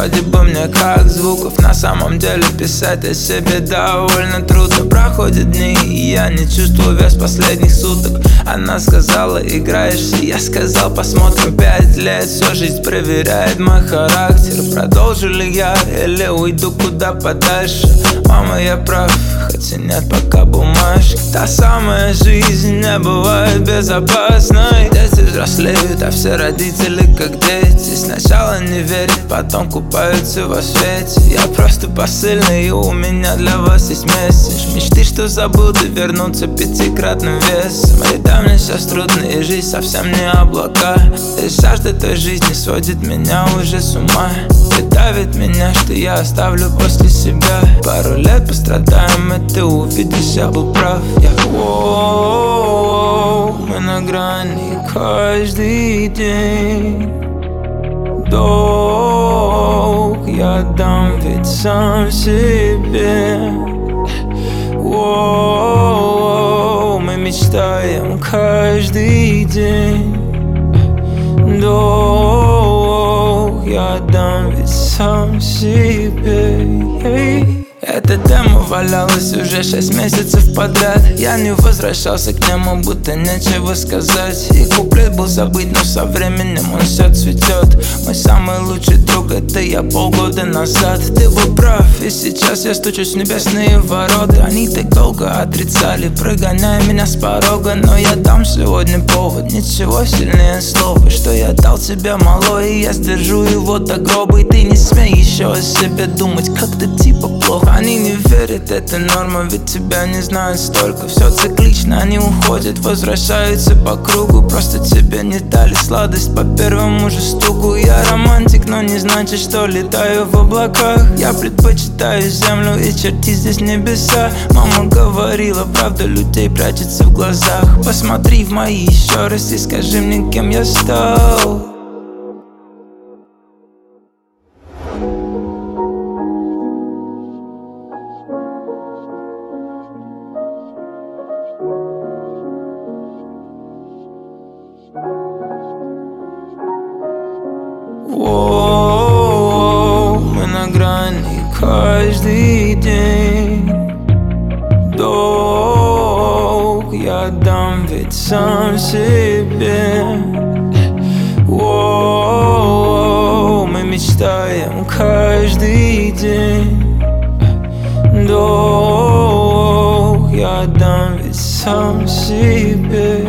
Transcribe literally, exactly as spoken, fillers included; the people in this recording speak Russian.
вроде бы мне как звуков. На самом деле писать о себе довольно трудно. Проходят дни, и я не чувствую вес последних суток. Она сказала, играешься, я сказал, посмотрим. Пять лет, всю жизнь проверяет мой характер. Продолжу ли я или уйду куда подальше? Мама, я прав, хотя нет пока бумажки. Та самая жизнь не бывает безопасной. Дети взрослеют, а все родители как дети. Сначала не верят, потом купаются во свете. Я просто посыльный, и у меня для вас есть месседж. Мечты, что забуду, вернуться пятикратным весом. Лета мне сейчас трудно, и жизнь совсем не облака. И жажда той жизни сводит меня уже с ума. И давит меня, что я оставлю после себя. Пару лет пострадаем, и ты увидишь, я был прав. Я воу, мы на грани каждый день. Долг я дам ведь сам себе. Воу, мы мечтаем каждый день. Долг я дам ведь сам себе. Эта тема валялась уже шесть месяцев подряд. Я не возвращался к нему, будто нечего сказать. И куплет был забыть, но со временем он все цветет. Мой самый лучший друг, это я полгода назад. Ты был прав, и сейчас я стучусь в небесные ворота. Они так долго отрицали, прогоняя меня с порога. Но я дам сегодня повод, ничего сильнее слова. Что я дал тебе, малой, и я сдержу его до гроба. И ты не смей еще о себе думать, как-то типа плохо. Они не верят, это норма, ведь тебя не знают столько. Все циклично, они уходят, возвращаются по кругу. Просто тебе не дали сладость по первому же стуку. Я романтик, но не значит, что летаю в облаках. Я предпочитаю землю и черти здесь небеса. Мама говорила, правда людей прячется в глазах. Посмотри в мои еще раз и скажи мне, кем я стал. Воу, мы на грани каждый день. Долг я дам ведь сам себе. Воу, мы мечтаем каждый день. Долг я дам ведь сам себе.